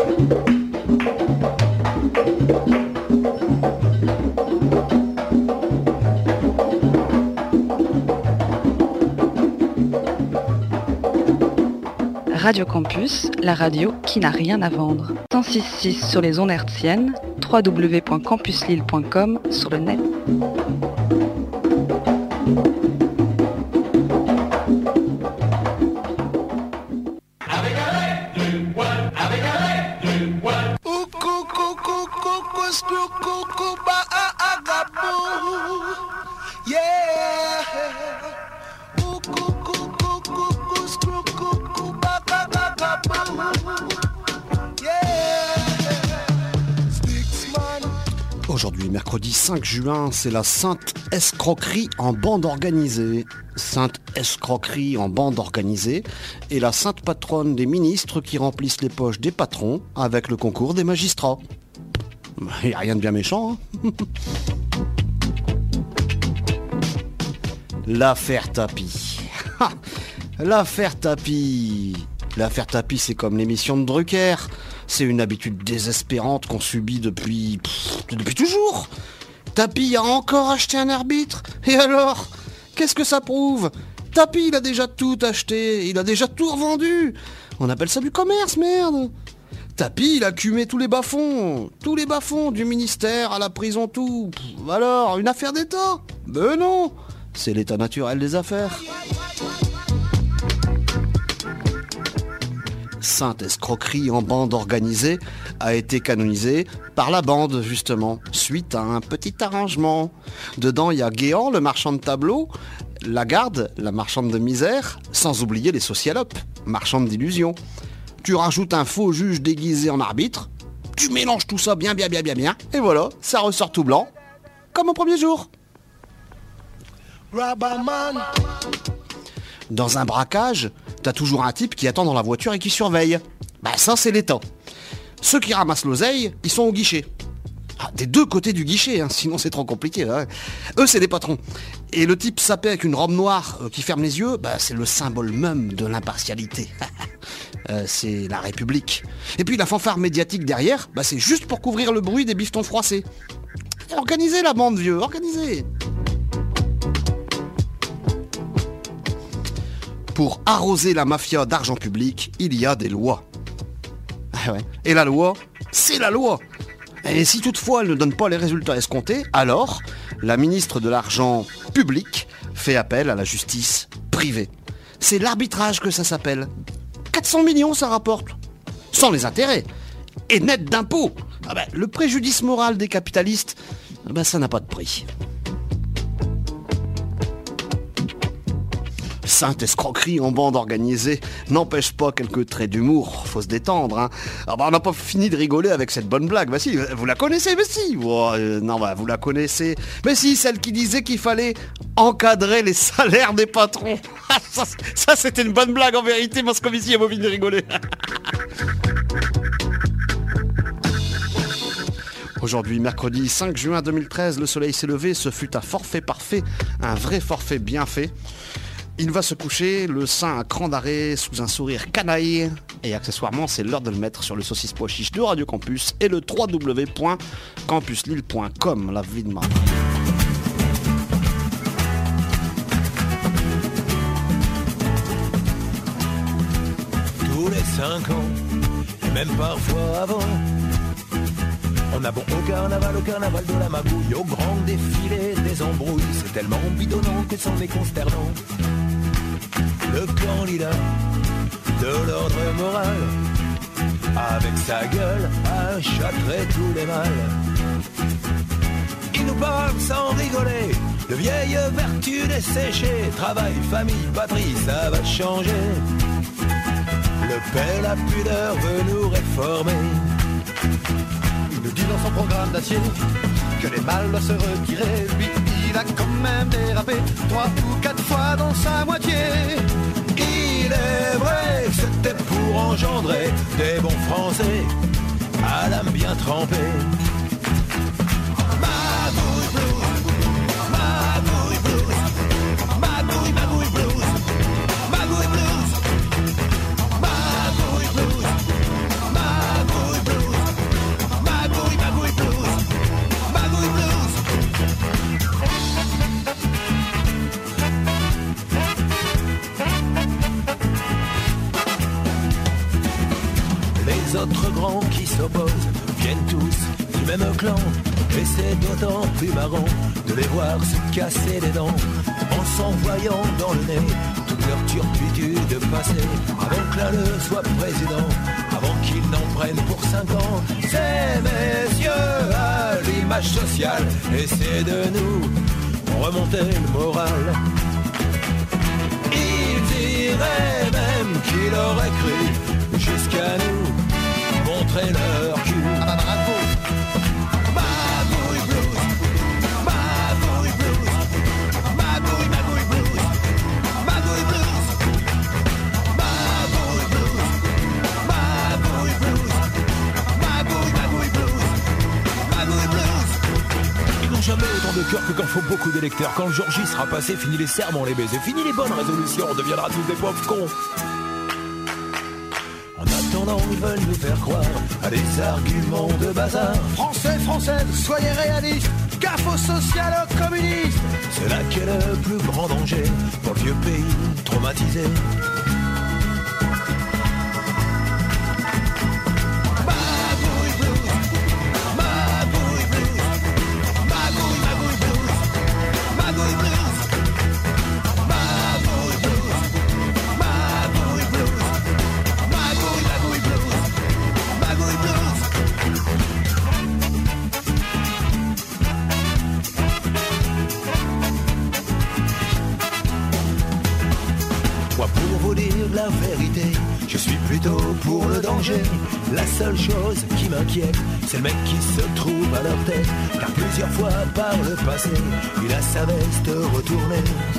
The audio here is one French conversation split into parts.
Radio Campus, la radio qui n'a rien à vendre. 106.6 sur les ondes hertziennes, www.campuslille.com sur le net. Aujourd'hui, mercredi 5 juin, c'est la Sainte Escroquerie en bande organisée. Sainte Escroquerie en bande organisée est la sainte patronne des ministres qui remplissent les poches des patrons avec le concours des magistrats. Il n'y a rien de bien méchant, hein. L'affaire Tapie. L'affaire Tapie. L'affaire Tapie, c'est comme l'émission de Drucker. C'est une habitude désespérante qu'on subit depuis toujours. Tapie a encore acheté un arbitre. Et alors ? Qu'est-ce que ça prouve ? Tapie, il a déjà tout acheté. Il a déjà tout revendu. On appelle ça du commerce, merde. Tapie, il a cumé tous les bas-fonds. Tous les bas-fonds, du ministère à la prison, tout. Alors, une affaire d'État ? Ben non. C'est l'état naturel des affaires. Sainte Escroquerie en bande organisée a été canonisée par la bande, justement, suite à un petit arrangement. Dedans, il y a Guéant, le marchand de tableaux, Lagarde, la marchande de misère, sans oublier les socialopes, marchandes d'illusions. Tu rajoutes un faux juge déguisé en arbitre, tu mélanges tout ça bien, et voilà, ça ressort tout blanc, comme au premier jour. Dans un braquage, t'as toujours un type qui attend dans la voiture et qui surveille. Bah ça, c'est l'État. Ceux qui ramassent l'oseille, ils sont au guichet. Ah, des deux côtés du guichet, hein, sinon c'est trop compliqué. Hein. Eux, c'est les patrons. Et le type sapé avec une robe noire qui ferme les yeux, bah, c'est le symbole même de l'impartialité. C'est la République. Et puis la fanfare médiatique derrière, bah, c'est juste pour couvrir le bruit des bifetons froissés. Organisez la bande, vieux, organisez. Pour arroser la mafia d'argent public, il y a des lois. Ah ouais. Et la loi, c'est la loi. Et si toutefois elle ne donne pas les résultats escomptés, alors la ministre de l'argent public fait appel à la justice privée. C'est l'arbitrage que ça s'appelle. 400 millions ça rapporte, sans les intérêts, et net d'impôts. Ah ben, le préjudice moral des capitalistes, ben, ça n'a pas de prix. Sainte Escroquerie en bande organisée n'empêche pas quelques traits d'humour, faut se détendre, hein. Ah bah on n'a pas fini de rigoler avec cette bonne blague, bah si, vous la connaissez, mais si, non bah vous la connaissez, mais si, celle qui disait qu'il fallait encadrer les salaires des patrons. ça c'était une bonne blague en vérité, Moscovici a envie de rigoler. Aujourd'hui, mercredi 5 juin 2013, le soleil s'est levé, ce fut un forfait parfait, un vrai forfait bien fait. Il va se coucher, le sein à cran d'arrêt, sous un sourire canaille. Et accessoirement, c'est l'heure de le mettre sur le saucisse pois chiche de Radio Campus et le www.campuslille.com, la vie de ma. Tous les 5 ans, et même parfois avant, on a bon au carnaval de la magouille, au grand défilé des embrouilles. C'est tellement bidonnant que c'en est consternant. Le candidat de l'ordre moral, avec sa gueule, a châtré tous les mâles. Il nous parle sans rigoler de vieilles vertus desséchées. Travail, famille, patrie, ça va changer. Le paix, la pudeur veut nous réformer. Il nous dit dans son programme d'acier que les mâles doivent se retirer. Lui, il a quand même dérapé 3 ou 4 fois dans sa moitié. Il est vrai que c'était pour engendrer des bons Français à l'âme bien trempée. Magouille blues, magouille blues, magouille, magouille blues, magouille blues, magouille blues, magouille qui s'opposent viennent tous du même clan. Et c'est d'autant plus marrant de les voir se casser les dents en s'envoyant dans le nez toute leur turpitude passée avant que l'un d'eux soit président, avant qu'ils n'en prennent pour 5 ans. Ces messieurs à l'image sociale essaient de nous remonter le moral. Ils diraient même qu'il aurait cru jusqu'à nous montrer leur cul. Ah bah bravo. Magouille blues, magouille blues, magouille, magouille blues, magouille blues, magouille blues, magouille blues, magouille, magouille blues, magouille blues. Ils n'ont jamais autant de cœur que quand faut beaucoup d'électeurs. Quand le jour J sera passé, fini les serments, les baisers, fini les bonnes résolutions, on deviendra tous des pauvres cons. Ils veulent nous faire croire à des arguments de bazar. Français, Françaises, soyez réalistes, gaffe aux socialo-communistes. C'est là qu'est le plus grand danger pour le vieux pays traumatisé. Magouille blues, magouille blues, magouille, magouille blues, magouille blues. La vérité, je suis plutôt pour le danger. La seule chose qui m'inquiète, c'est le mec qui se trouve à leur tête. Car plusieurs fois par le passé, il a sa veste retournée.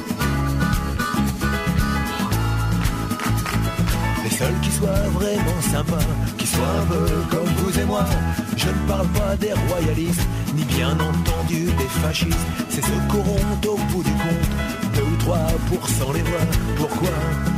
Les seuls qui soient vraiment sympas, qui soient un peu comme vous et moi. Je ne parle pas des royalistes, ni bien entendu des fascistes. C'est ceux qu'auront au bout du compte 2 ou 3% les voix. Pourquoi ?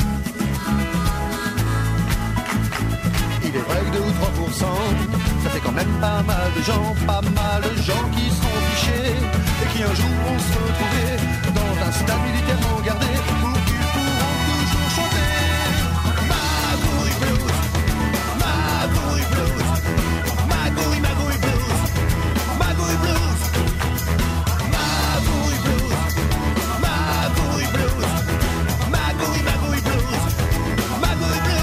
Il est vrai que 2 ou 3%, ça fait quand même pas mal de gens qui seront fichés et qui un jour vont se retrouver dans un stade militairement gardé où ils pourront toujours chanter. Magouille blues, magouille blues, magouille, magouille blues, magouille blues, magouille blues, magouille blues, magouille, magouille blues, magouille blues.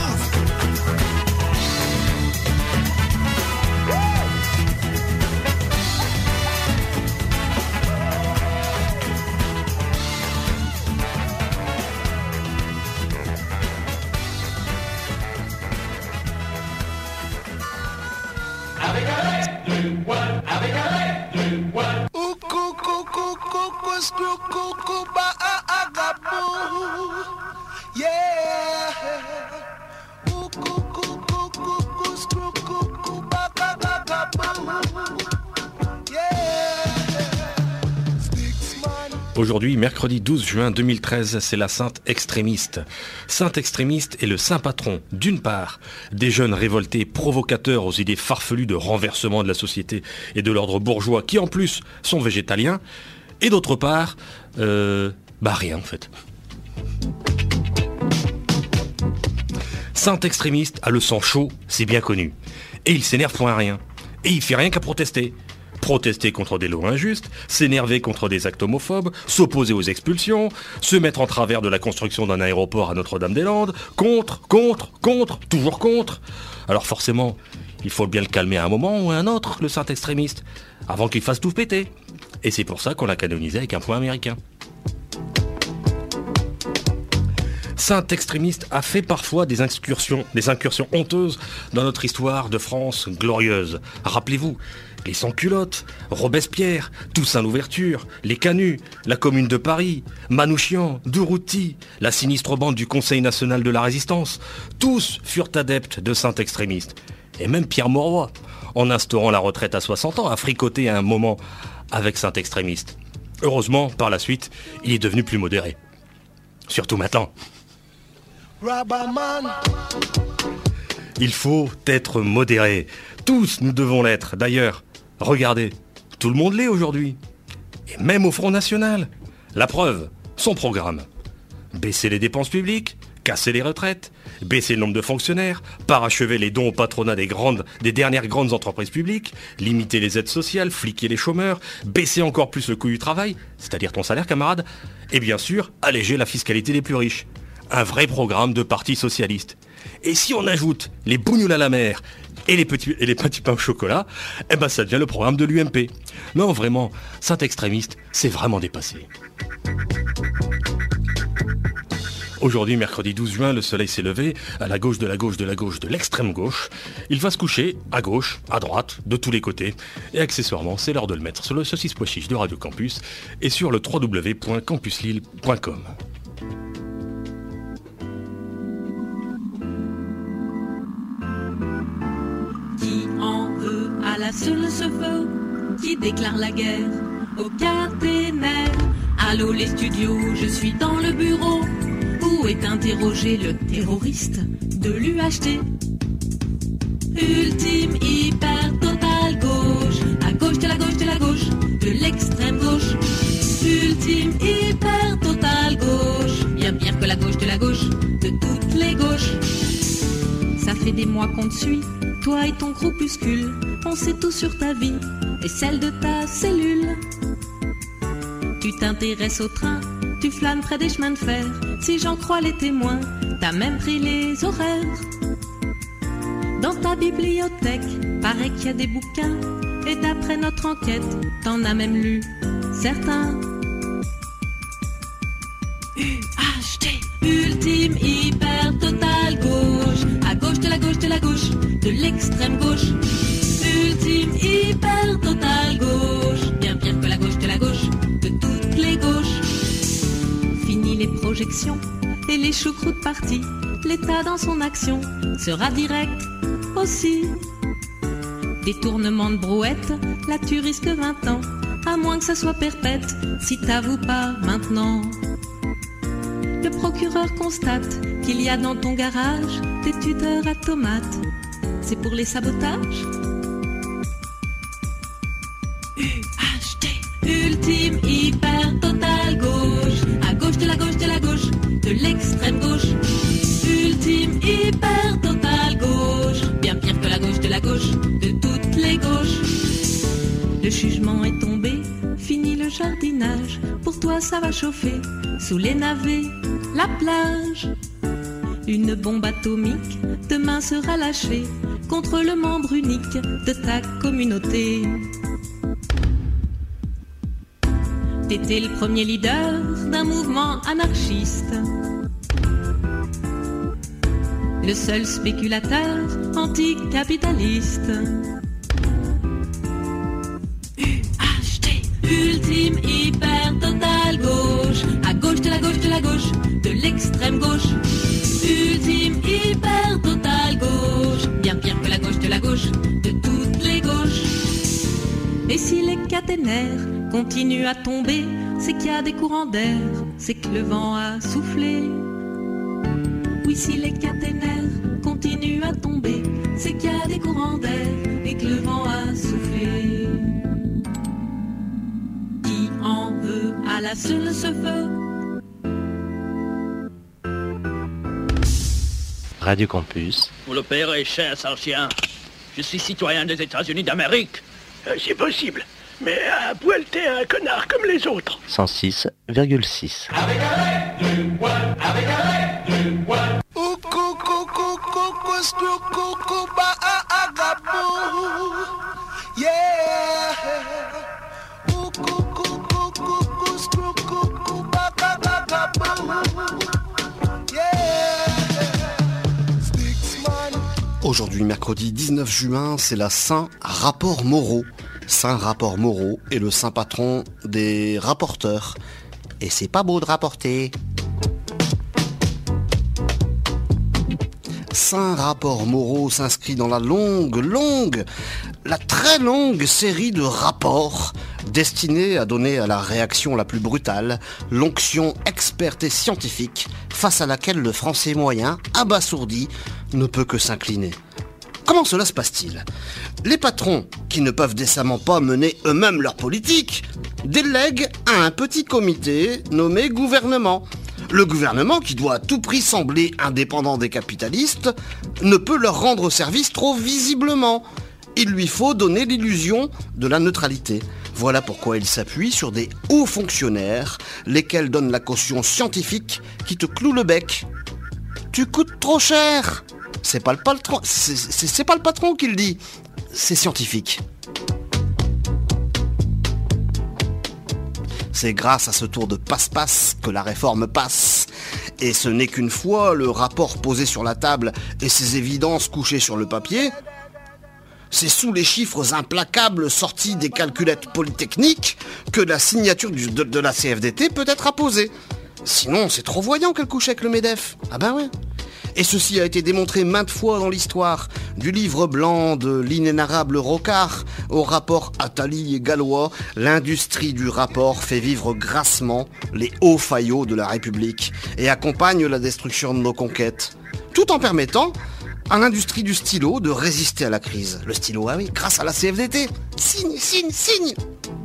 Aujourd'hui, mercredi 12 juin 2013, c'est la Sainte Extrémiste. Sainte Extrémiste est le saint patron, d'une part, des jeunes révoltés provocateurs aux idées farfelues de renversement de la société et de l'ordre bourgeois qui, en plus, sont végétaliens, et d'autre part, rien en fait. Saint Extrémiste a le sang chaud, c'est bien connu. Et il s'énerve pour un rien. Et il fait rien qu'à protester. Protester contre des lois injustes, s'énerver contre des actes homophobes, s'opposer aux expulsions, se mettre en travers de la construction d'un aéroport à Notre-Dame-des-Landes, contre, toujours contre. Alors forcément, il faut bien le calmer à un moment ou à un autre, le saint extrémiste, avant qu'il fasse tout péter. Et c'est pour ça qu'on l'a canonisé avec un point américain. Saint extrémiste a fait parfois des incursions honteuses dans notre histoire de France glorieuse. Rappelez-vous, les sans-culottes, Robespierre, Toussaint Louverture, les Canuts, la Commune de Paris, Manouchian, Durutti, la sinistre bande du Conseil national de la Résistance, tous furent adeptes de saint extrémistes. Et même Pierre Mauroy, en instaurant la retraite à 60 ans, a fricoté à un moment avec saint extrémiste. Heureusement, par la suite, il est devenu plus modéré. Surtout maintenant. Il faut être modéré. Tous nous devons l'être. D'ailleurs, regardez, tout le monde l'est aujourd'hui. Et même au Front National. La preuve, son programme. Baisser les dépenses publiques, casser les retraites, baisser le nombre de fonctionnaires, parachever les dons au patronat des dernières grandes entreprises publiques, limiter les aides sociales, fliquer les chômeurs, baisser encore plus le coût du travail, c'est-à-dire ton salaire camarade, et bien sûr, alléger la fiscalité des plus riches. Un vrai programme de parti socialiste. Et si on ajoute les bougnoules à la mer et les petits pains au chocolat, eh ben ça devient le programme de l'UMP. Non, vraiment, Saint-Extrémiste, c'est vraiment dépassé. Aujourd'hui, mercredi 12 juin, le soleil s'est levé à la gauche de la gauche de la gauche de l'extrême gauche. Il va se coucher à gauche, à droite, de tous les côtés. Et accessoirement, c'est l'heure de le mettre sur le saucisse pois chiche de Radio Campus et sur le www.campuslille.com. Qui en veut à la seule se veut, qui déclare la guerre au caténaire. Allô les studios, je suis dans le bureau. Où est interrogé le terroriste de l'UHT? Ultime, hyper, total gauche. À gauche de la gauche de la gauche, de l'extrême gauche. Ultime, hyper, total gauche. Bien pire que la gauche de la gauche, de toutes les gauches. Ça fait des mois qu'on te suit, toi et ton groupuscule. On sait tout sur ta vie et celle de ta cellule. Tu t'intéresses au train, tu flânes près des chemins de fer. Si j'en crois les témoins, t'as même pris les horaires. Dans ta bibliothèque, paraît qu'il y a des bouquins. Et d'après notre enquête, t'en as même lu certains. UHT, ultime, hyper, total gauche. À gauche de la gauche de la gauche, de l'extrême gauche. Ultime, hyper, total gauche. Bien pire que la gauche de la gauche, de toutes les gauches. Fini les projections et les choucroutes parties. L'État dans son action sera direct aussi. Détournement de brouette, là tu risques 20 ans. À moins que ça soit perpète, si t'avoues pas maintenant. Le procureur constate qu'il y a dans ton garage des tuteurs à tomates. C'est pour les sabotages? UHT, ultime, hyper, total gauche. À gauche de la gauche de la gauche, de l'extrême gauche. Ultime, hyper, total gauche. Bien pire que la gauche de la gauche, de toutes les gauches. Le jugement est tombé, fini le jardinage. Pour toi ça va chauffer, sous les navets, la plage. Une bombe atomique demain sera lâchée contre le membre unique de ta communauté. T'étais le premier leader d'un mouvement anarchiste, le seul spéculateur anticapitaliste. UHT, ultime, hyper, total gauche. À gauche de la gauche de la gauche, de l'extrême gauche. Ultime, hyper, total gauche. Bien pire que la gauche de la gauche, de toutes les gauches. Et si les caténaires continuent à tomber, c'est qu'il y a des courants d'air, c'est que le vent a soufflé. Oui, si les caténaires continuent à tomber, c'est qu'il y a des courants d'air et que le vent a soufflé. Qui en veut à la seule se veut. Radio Campus. Le père est cher, sans chien. Je suis citoyen des États-Unis d'Amérique. C'est possible, mais à poil t'es un connard comme les autres. 106,6. Avec du poil, avec du poil. Aujourd'hui, mercredi 19 juin, c'est la Saint-Rapport Moreau. Saint-Rapport Moreau est le saint patron des rapporteurs. Et c'est pas beau de rapporter. Saint-Rapport Moreau s'inscrit dans la très longue série de rapports destinés à donner à la réaction la plus brutale l'onction experte et scientifique face à laquelle le français moyen, abasourdi, ne peut que s'incliner. Comment cela se passe-t-il ? Les patrons, qui ne peuvent décemment pas mener eux-mêmes leur politique, délèguent à un petit comité nommé gouvernement. Le gouvernement, qui doit à tout prix sembler indépendant des capitalistes, ne peut leur rendre service trop visiblement. Il lui faut donner l'illusion de la neutralité. Voilà pourquoi il s'appuie sur des hauts fonctionnaires, lesquels donnent la caution scientifique qui te cloue le bec. Tu coûtes trop cher. C'est pas le patron, c'est pas le patron qui le dit, c'est scientifique. C'est grâce à ce tour de passe-passe que la réforme passe. Et ce n'est qu'une fois le rapport posé sur la table et ses évidences couchées sur le papier, c'est sous les chiffres implacables sortis des calculettes polytechniques que la signature de la CFDT peut être apposée. Sinon, c'est trop voyant qu'elle couche avec le MEDEF. Ah ben ouais. Et ceci a été démontré maintes fois dans l'histoire, du livre blanc de l'inénarrable Rocard au rapport Attali et Gallois. L'industrie du rapport fait vivre grassement les hauts faillots de la République et accompagne la destruction de nos conquêtes, tout en permettant à l'industrie du stylo de résister à la crise. Le stylo, ah oui, grâce à la CFDT. Signe, signe, signe.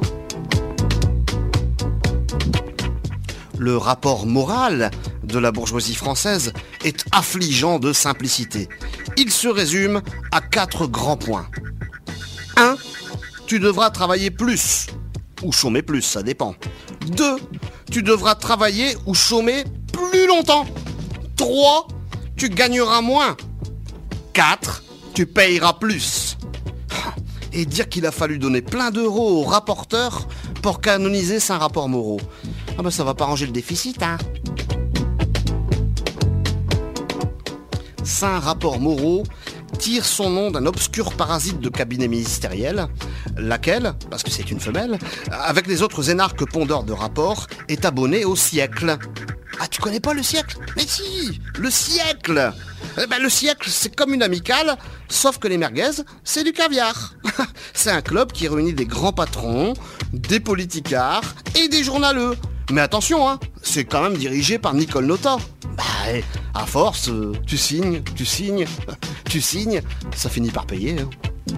Le rapport moral de la bourgeoisie française est affligeant de simplicité. Il se résume à 4 grands points. 1. Tu devras travailler plus. Ou chômer plus, ça dépend. 2. Tu devras travailler ou chômer plus longtemps. 3. Tu gagneras moins. 4. Tu payeras plus. Et dire qu'il a fallu donner plein d'euros aux rapporteurs pour canoniser saint rapport moraux. Ah ben ça va pas ranger le déficit, hein. Saint rapport moraux tire son nom d'un obscur parasite de cabinet ministériel, laquelle, parce que c'est une femelle, avec les autres énarques pondeurs de rapports, est abonnée au siècle. Ah, tu connais pas le siècle? Mais si, le siècle. Le siècle, c'est comme une amicale, sauf que les merguez, c'est du caviar. C'est un club qui réunit des grands patrons, des politicards et des journaleux. Mais attention, hein, c'est quand même dirigé par Nicole Notat. À force, tu signes, ça finit par payer. Hein.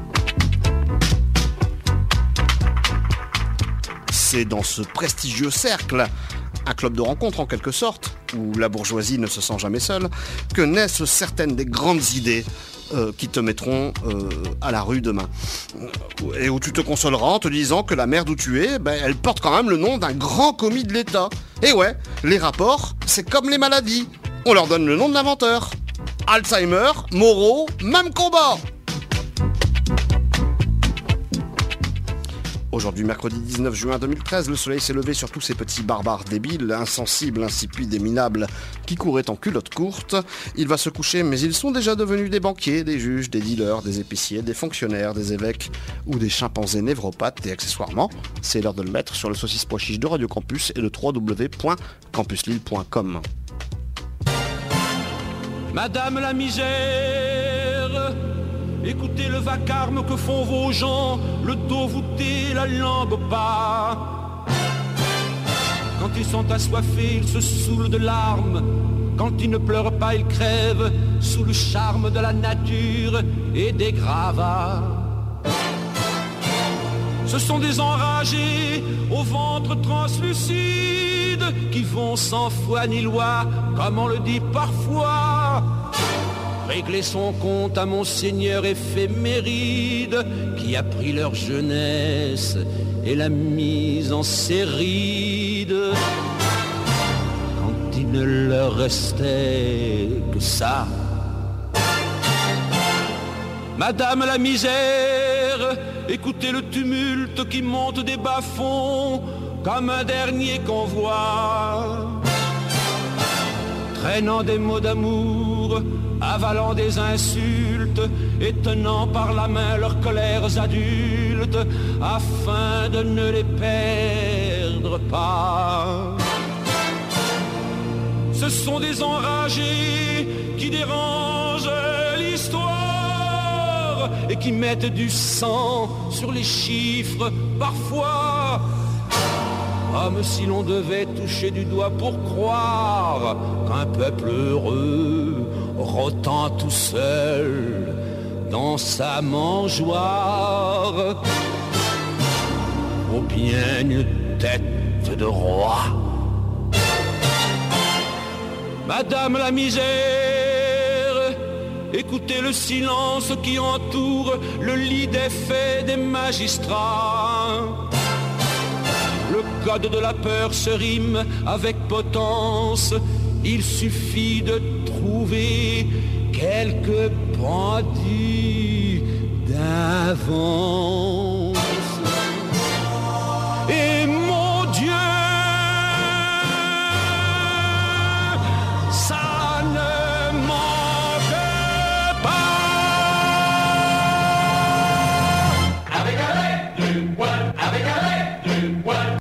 C'est dans ce prestigieux cercle, un club de rencontre en quelque sorte, où la bourgeoisie ne se sent jamais seule, que naissent certaines des grandes idées qui te mettront à la rue demain. Et où tu te consoleras en te disant que la merde où tu es, elle porte quand même le nom d'un grand commis de l'État. Et ouais, les rapports, c'est comme les maladies. On leur donne le nom de l'inventeur. Alzheimer, Moreau, même combat. Aujourd'hui, mercredi 19 juin 2013, le soleil s'est levé sur tous ces petits barbares débiles, insensibles, insipides et minables qui couraient en culotte courte. Il va se coucher, mais ils sont déjà devenus des banquiers, des juges, des dealers, des épiciers, des fonctionnaires, des évêques ou des chimpanzés névropathes. Et accessoirement, c'est l'heure de le mettre sur le saucisse pois chiche de Radio Campus et le www.campuslille.com. Madame la misère, écoutez le vacarme que font vos gens, le dos voûté, la langue au pas. Quand ils sont assoiffés, ils se saoulent de larmes. Quand ils ne pleurent pas, ils crèvent sous le charme de la nature et des gravats. Ce sont des enragés au ventre translucide qui vont sans foi ni loi, comme on le dit parfois. Régler son compte à monseigneur éphéméride qui a pris leur jeunesse et l'a mise en séride. Quand il ne leur restait que ça. Madame la misère, écoutez le tumulte qui monte des bas-fonds comme un dernier convoi. Traînant des mots d'amour, avalant des insultes et tenant par la main leurs colères adultes afin de ne les perdre pas. Ce sont des enragés qui dérangent l'histoire et qui mettent du sang sur les chiffres parfois. Comme si l'on devait toucher du doigt pour croire qu'un peuple heureux rotant tout seul dans sa mangeoire vaut bien une tête de roi. Madame la misère, écoutez le silence qui entoure le lit des faits des magistrats. Le code de la peur se rime avec potence. Il suffit de trouver quelques bandits d'avance. Et mon Dieu, ça ne manque pas. Avec un lait du poil, avec un lait du poil.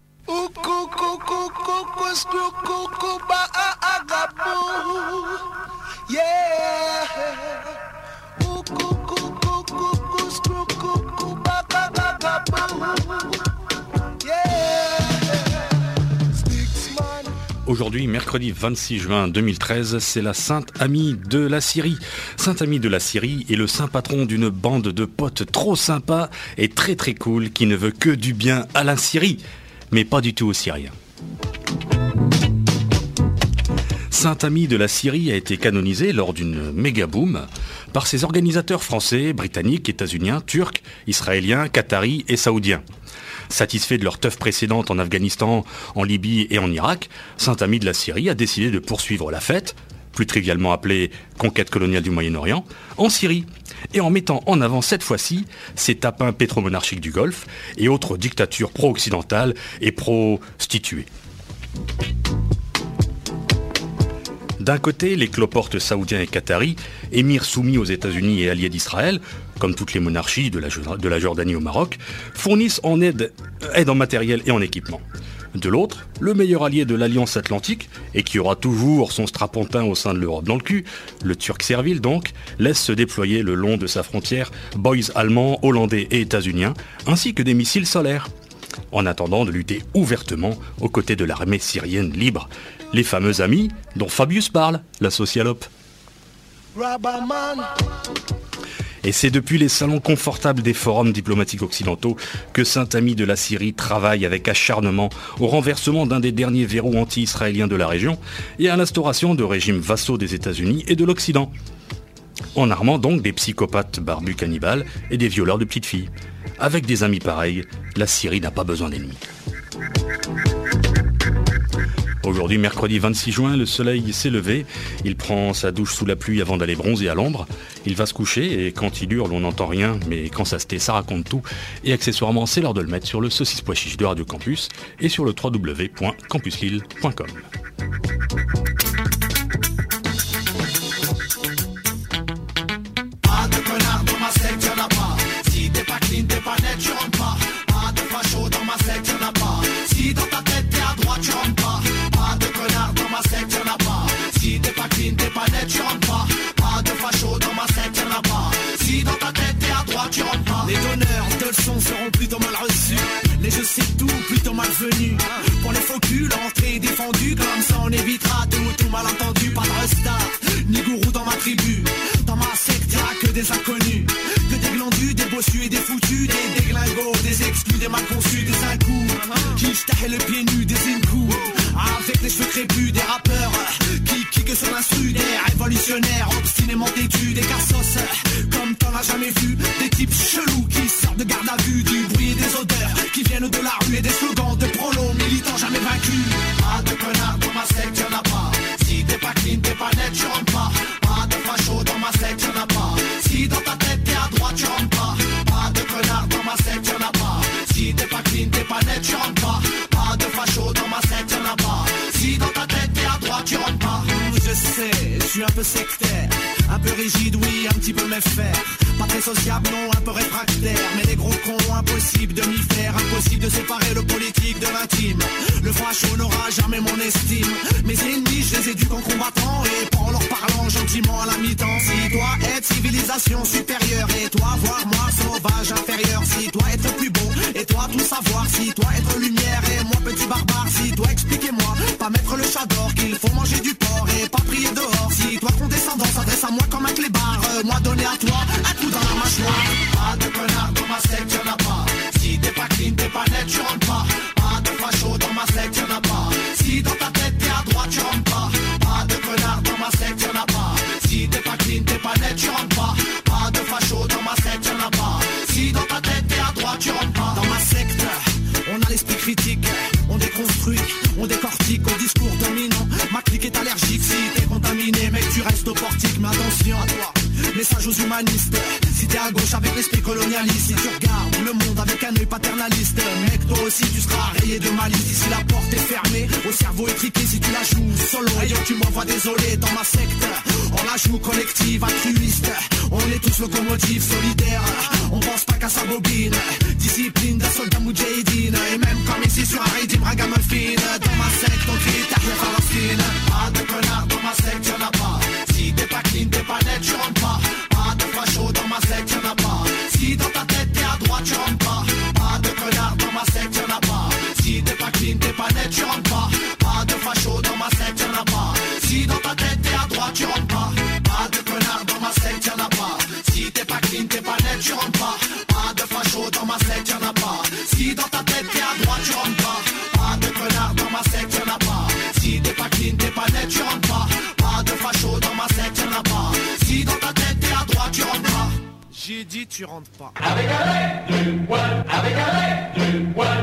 Aujourd'hui, mercredi 26 juin 2013, c'est la Sainte Amie de la Syrie. Sainte Amie de la Syrie est le saint patron d'une bande de potes trop sympas et très très cool qui ne veut que du bien à la Syrie, mais pas du tout aux Syriens. Sainte Amie de la Syrie a été canonisé lors d'une méga boom par ses organisateurs français, britanniques, états-uniens, turcs, israéliens, qataris et saoudiens. Satisfait de leur teuf précédente en Afghanistan, en Libye et en Irak, Sainte Amie de la Syrie a décidé de poursuivre la fête, plus trivialement appelée conquête coloniale du Moyen-Orient, en Syrie, et en mettant en avant cette fois-ci ses tapins pétromonarchiques du Golfe et autres dictatures pro-occidentales et pro-stituées. D'un côté, les cloportes saoudiens et qataris, émirs soumis aux États-Unis et alliés d'Israël, comme toutes les monarchies de la Jordanie au Maroc, fournissent en aide en matériel et en équipement. De l'autre, le meilleur allié de l'Alliance Atlantique, et qui aura toujours son strapontin au sein de l'Europe dans le cul, le Turc servile donc, laisse se déployer le long de sa frontière boys allemands, hollandais et états-uniens, ainsi que des missiles solaires, en attendant de lutter ouvertement aux côtés de l'armée syrienne libre. Les fameux amis dont Fabius parle, la socialope. Et c'est depuis les salons confortables des forums diplomatiques occidentaux que Sainte Amie de la Syrie travaille avec acharnement au renversement d'un des derniers verrous anti-israéliens de la région et à l'instauration de régimes vassaux des États-Unis et de l'Occident. En armant donc des psychopathes barbus cannibales et des violeurs de petites filles. Avec des amis pareils, la Syrie n'a pas besoin d'ennemis. Aujourd'hui, mercredi 26 juin, le soleil s'est levé. Il prend sa douche sous la pluie avant d'aller bronzer à l'ombre. Il va se coucher et quand il hurle, on n'entend rien. Mais quand ça se tait, ça raconte tout. Et accessoirement, c'est l'heure de le mettre sur le saucisse pois chiche de Radio Campus et sur le www.campuslille.com. Pas de connard dans ma secte, y'en a pas. Si t'es pas clean, t'es pas net, tu rentres pas. Pas de facho dans ma secte, y'en a pas. Si dans ta tête t'es à droite, tu rentres pas. Pas de connard dans ma secte, y'en a pas. Si t'es pas clean, t'es pas net, tu rentres pas. Pas de facho dans ma secte, y'en a pas. Si dans ta tête t'es à droite, tu rentres pas. Les donneurs de leçons seront plutôt mal reçus. Les je sais tout, plutôt malvenus. Pour les faux culs, l'entrée est défendue. Comme ça on évitera tout malentendu. Pas de restart, ni gourou dans ma tribu. Dans ma secte, y'a que des inconnus. Que des glandus, des bossus et des foutus. Des déglingos, des exclus, des mal conçus, des incous. Qui jetaient le pied nu, des incous. Avec les cheveux crépus, des rappeurs qui kickent sur l'instru. Des révolutionnaires, obstinément têtus. Des cassos, comme t'en as jamais vu. Des types chelous qui sortent de garde à vue. Du bruit et des odeurs qui viennent de la rue. Et des slogans de prolos militants jamais vaincus. Pas de connard dans ma secte, y'en a pas. Si t'es pas clean, t'es pas net, tu rentres pas. Pas de facho dans ma secte, y'en a pas. Si dans ta tête t'es à droite, tu rentres pas. Pas de connard dans ma secte, y'en a pas. Si t'es pas clean, t'es pas net, tu rentres pas. Pas de facho dans ma secte, y'en a pas. Si dans ta tête t'es à droite, tu rentres pas. Je sais, je suis un peu sectaire. Un peu rigide, oui, un petit peu méfaire. Pas très sociable, non, un peu réfractaire. Mais les gros cons, impossible de m'y faire. Impossible de séparer le politique de l'intime. Le facho n'aura jamais mon estime. Mes ennemis, je les éduque en combattant. Et en leur parlant gentiment à la mi-temps. Si toi être civilisation supérieure. Et toi voir moi sauvage inférieur. Si toi être plus beau. Et toi tout savoir. Si toi être lumière. Et moi petit barbare. Si toi expliquez-moi. Pas mettre le chat d'or. Qu'il faut manger du porc. Et pas prier dehors. Si toi condescendant s'adresse à moi comme un clébard. Moi donner à toi un coup dans la mâchoire. Pas de connard dans ma secte, y'en a pas. Si t'es pas clean, t'es pas net, tu rentres pas. Pas de facho dans ma secte, y'en a pas. Si dans ta tête t'es à droite, tu rentres pas. Pas de connard l'esprit critique. On déconstruit, on décortique au discours dominant. Ma clique est allergique, si t'es contaminé, mec tu restes au portique. Mais attention à toi, message aux humanistes. Si t'es à gauche avec l'esprit colonialiste, si tu regardes le monde avec un œil paternaliste, mec toi aussi tu seras rayé de malice. Ici la porte est fermée, au cerveau étriqué si tu la joues solo. Et yo tu m'envoies désolé dans ma secte. On la joue collective, altruiste. On est tous locomotives, solidaires. On pense pas qu'à sa bobine. Discipline d'un soldat moudjahidine. Et même comme ici sur un rythme ragamuffin. Dans ma secte on crie Tahrir Palestine. Pas de connard dans ma secte y'en a pas. Si t'es pas clean, t'es pas net, tu rentres pas. Pas de facho dans ma secte y'en a pas. Si dans ta tête t'es à droite, tu rentres pas. Pas de connard dans ma secte y'en a pas. Si t'es pas clean, t'es pas net, tu rentres pas. Pas de facho dans ma secte y'en a pas. Si dans ta tête t'es à droite, tu rentres pas. Pas de connard dans ma secte y'en a pas. Si t'es pas clean, t'es pas net, tu rentres pas. Pas de facho dans ma secte y'en a pas. Si dans ta tête t'es à droite, tu rentres pas. Pas de connard dans ma secte y'en a pas. Si t'es pas clean, t'es pas net, tu rentres pas. Pas de facho dans ma secte y'en a pas. Si dans ta tête t'es à droite, tu rentres pas. J'ai dit tu rentres pas. Avec un ré, du one, avec un ré, du one.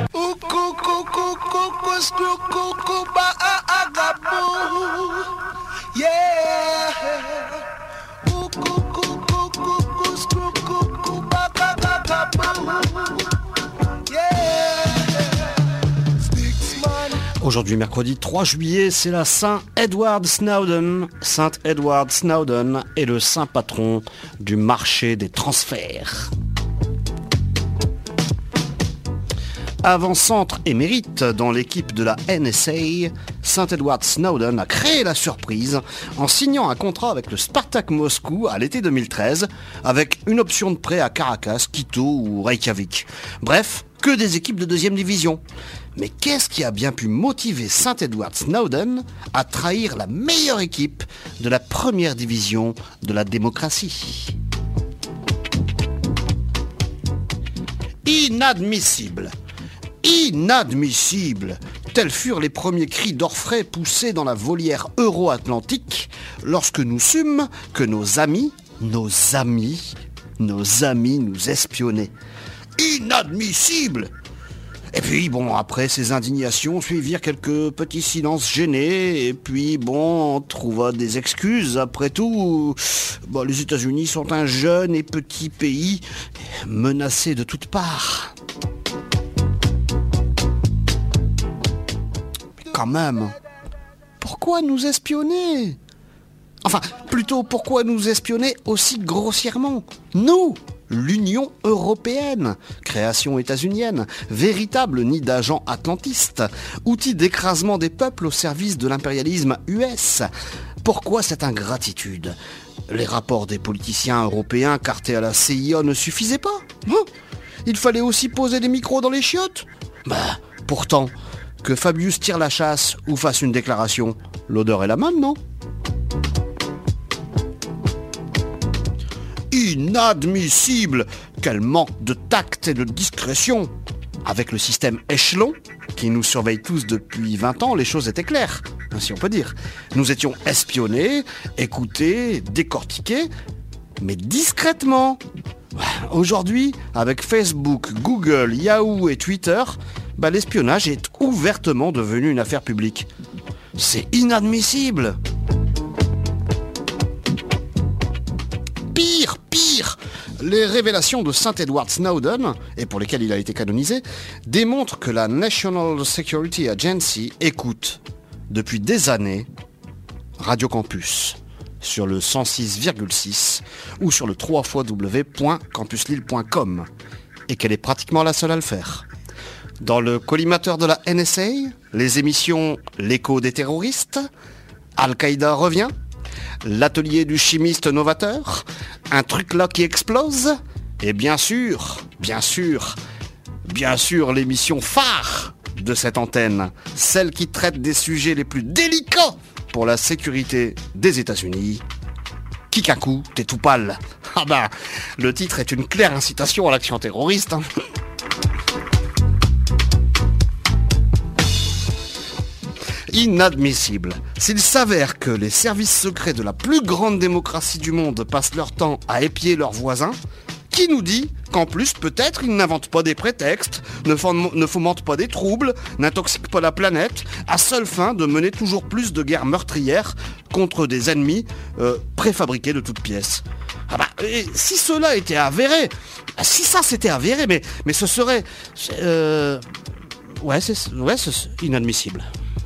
Aujourd'hui, mercredi 3 juillet, c'est la Saint Edward Snowden. Saint Edward Snowden est le saint patron du marché des transferts. Avant-centre émérite dans l'équipe de la NSA, Saint Edward Snowden a créé la surprise en signant un contrat avec le Spartak Moscou à l'été 2013 avec une option de prêt à Caracas, Quito ou Reykjavik. Bref, que des équipes de deuxième division. Mais qu'est-ce qui a bien pu motiver Saint Edward Snowden à trahir la meilleure équipe de la première division de la démocratie ? Inadmissible ! Inadmissible ! Tels furent les premiers cris d'orfraie poussés dans la volière euro-atlantique lorsque nous sûmes que nos amis nous espionnaient. Inadmissible ! Et puis bon, après ces indignations suivirent quelques petits silences gênés, et puis bon, on trouva des excuses. Après tout, bon, les États-Unis sont un jeune et petit pays menacé de toutes parts. Mais quand même, pourquoi nous espionner ? Enfin, plutôt, pourquoi nous espionner aussi grossièrement ? Nous, l'Union européenne, création états-unienne, véritable nid d'agents atlantistes, outil d'écrasement des peuples au service de l'impérialisme US. Pourquoi cette ingratitude ? Les rapports des politiciens européens cartés à la CIA ne suffisaient pas ? Il fallait aussi poser des micros dans les chiottes ? Pourtant, que Fabius tire la chasse ou fasse une déclaration, l'odeur est la même, non ? Inadmissible ! Quel manque de tact et de discrétion ! Avec le système échelon, qui nous surveille tous depuis 20 ans, les choses étaient claires, si on peut dire. Nous étions espionnés, écoutés, décortiqués, mais discrètement. Aujourd'hui, avec Facebook, Google, Yahoo et Twitter, l'espionnage est ouvertement devenu une affaire publique. C'est inadmissible ! Pire, les révélations de Saint Edward Snowden, et pour lesquelles il a été canonisé, démontrent que la National Security Agency écoute, depuis des années, Radio Campus, sur le 106,6 ou sur le www.campuslille.com, et qu'elle est pratiquement la seule à le faire. Dans le collimateur de la NSA, les émissions L'écho des terroristes, Al-Qaïda revient, L'atelier du chimiste novateur, Un truc là qui explose, et bien sûr, l'émission phare de cette antenne, celle qui traite des sujets les plus délicats pour la sécurité des États-Unis. Kikaku, t'es tout pâle. Le titre est une claire incitation à l'action terroriste. Inadmissible. S'il s'avère que les services secrets de la plus grande démocratie du monde passent leur temps à épier leurs voisins, Qui nous dit qu'en plus, peut-être, il n'invente pas des prétextes, ne fomente pas des troubles, n'intoxique pas la planète, à seule fin de mener toujours plus de guerres meurtrières contre des ennemis préfabriqués de toutes pièces. Ah bah, et si cela était avéré, si ça c'était avéré, mais ce serait... c'est inadmissible.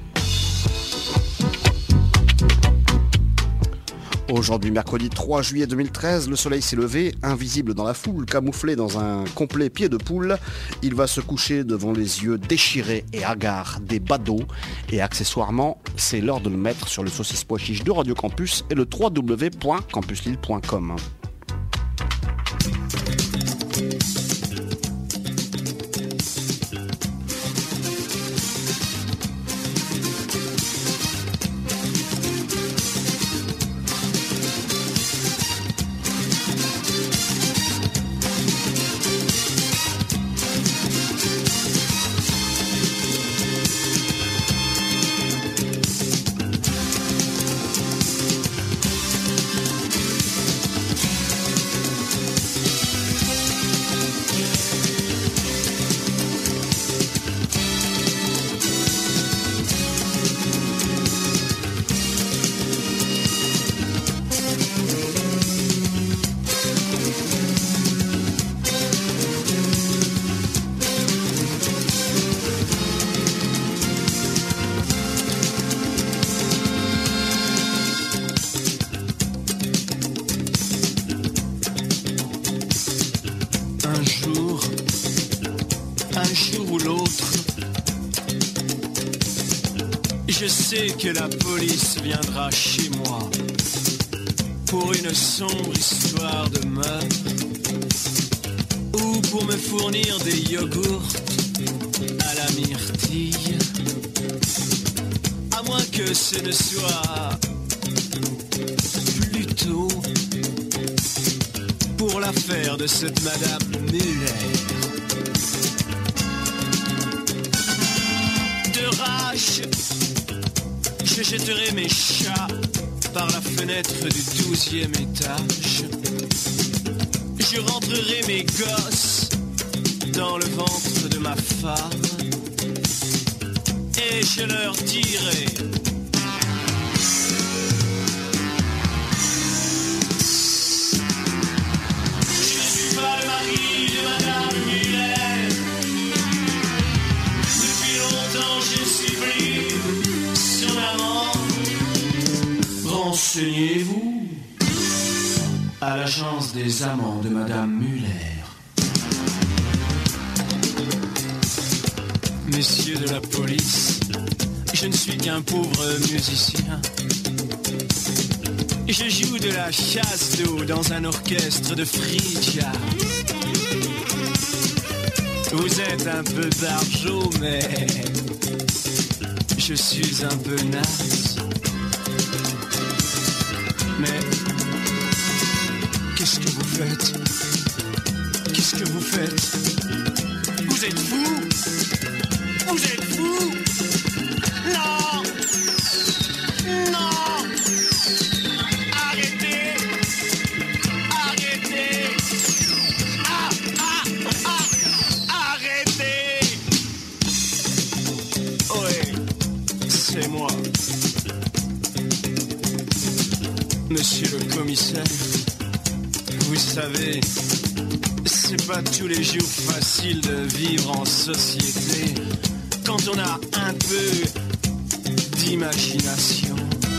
Aujourd'hui, mercredi 3 juillet 2013, le soleil s'est levé, invisible dans la foule, camouflé dans un complet pied de poule. Il va se coucher devant les yeux déchirés et hagards des badauds. Et accessoirement, c'est l'heure de le mettre sur le saucisse pois chiche de Radio Campus et le www.campuslille.com. Je sais que la police viendra chez moi pour une sombre histoire de meurtre ou pour me fournir des yogourts à la myrtille. À moins que ce ne soit plutôt pour l'affaire de cette Madame Muller. De rage, je jetterai mes chats par la fenêtre du 12e étage. Je rentrerai mes gosses dans le ventre de ma femme et je leur dirai: je suis pas le mari de Madame Muller. Depuis longtemps je suis plus son amant. Renseignez-vous à l'agence des amants de Madame Muller. Messieurs de la police, je ne suis qu'un pauvre musicien. Je joue de la chasse d'eau dans un orchestre de Phrygia. Vous êtes un peu barjot, mais je suis un peu naze. Mais qu'est-ce que vous faites? Qu'est-ce que vous faites? Vous êtes fous? Vous êtes fous? Non! Non! Arrêtez! Arrêtez! Arrêtez! Oui, c'est moi. Monsieur le commissaire, vous savez, c'est pas tous les jours facile de vivre en société quand on a un peu d'imagination.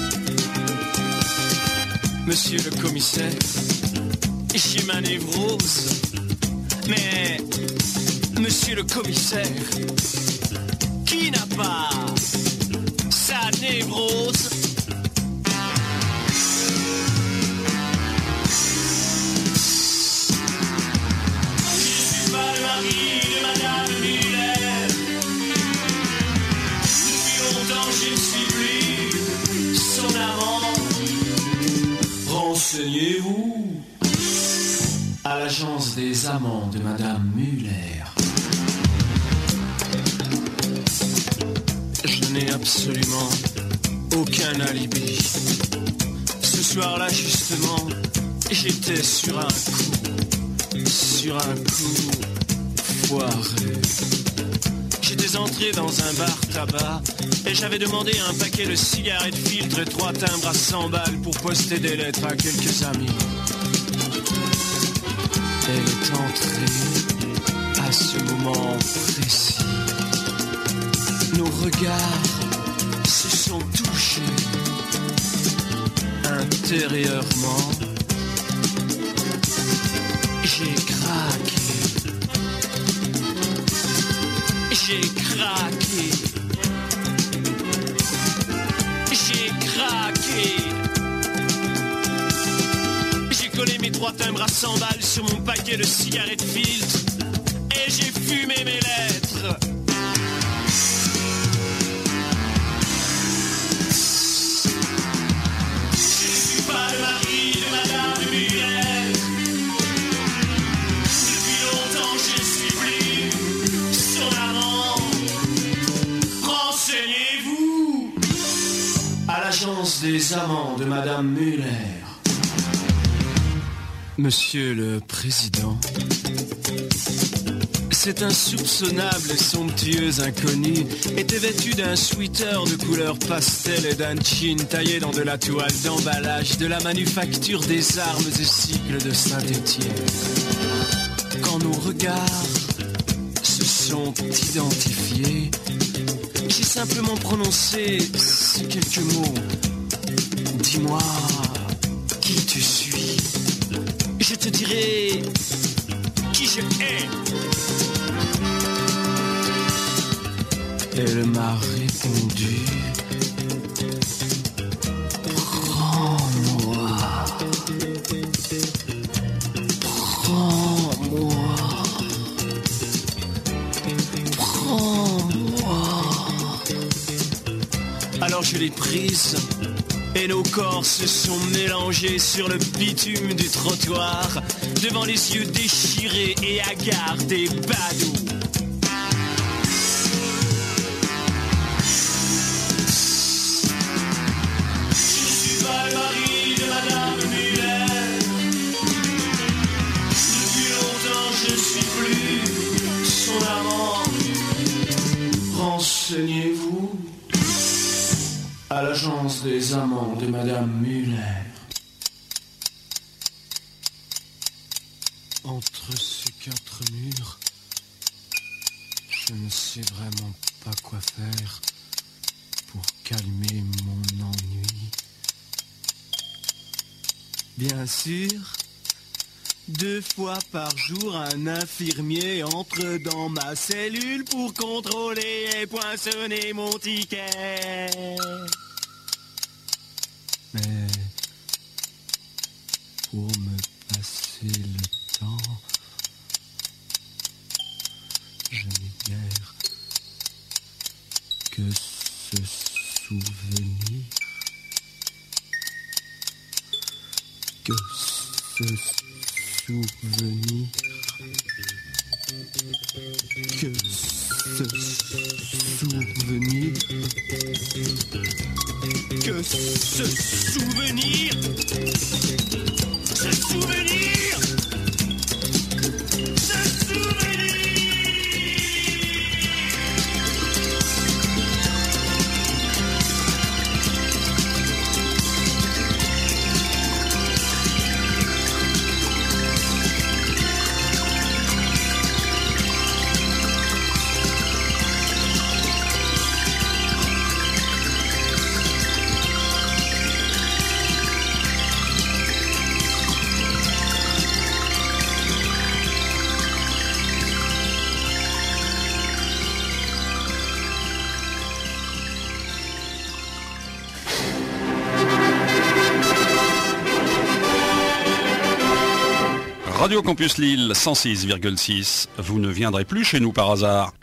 Monsieur le commissaire, j'ai ma névrose, mais monsieur le commissaire, qui n'a pas sa névrose? Renseignez-vous à l'agence des amants de Madame Muller. Je n'ai absolument aucun alibi. Ce soir-là, justement, j'étais sur un coup. sur un coup foiré. J'étais entré dans un bar tabac et j'avais demandé un paquet de cigarettes filtres et 3 timbres à 100 balles pour poster des lettres à quelques amis. Elle est entrée à ce moment précis. Nos regards se sont touchés intérieurement. J'ai craqué. J'ai craqué. J'ai craqué. J'ai collé mes 3 timbres à 100 balles sur mon paquet de cigarettes filtres et j'ai fumé mes lettres. Je suis pas le mari de Madame Muller. Depuis longtemps je suis plus son amant. Renseignez-vous à l'agence des amants de Madame Muller. Monsieur le Président, cet insoupçonnable et somptueux inconnu était vêtu d'un sweater de couleur pastel et d'un jean taillé dans de la toile d'emballage de la manufacture des armes et cycles de Saint-Étienne. Quand nos regards se sont identifiés, j'ai simplement prononcé ces quelques mots. Dis-moi qui tu suis. Je te dirai qui je hais. Elle m'a répondu: prends-moi, prends-moi, prends-moi. Alors je l'ai prise. Et nos corps se sont mélangés sur le bitume du trottoir, devant les yeux déchirés et hagards des badauds. Je suis pas le mari de Madame Muller. Depuis longtemps je suis plus son amant. Renseignez-vous à l'agence des amants de Madame Muller. Entre ces 4 murs, je ne sais vraiment pas quoi faire pour calmer mon ennui. Bien sûr, 2 fois par jour, un infirmier entre dans ma cellule pour contrôler et poinçonner mon ticket. Mais pour me passer le temps, je n'ai guère que ce souvenir, que ce souvenir, que ce souvenir, que ce souvenir, ce souvenir, ce souvenir. Radio Campus Lille 106,6, vous ne viendrez plus chez nous par hasard.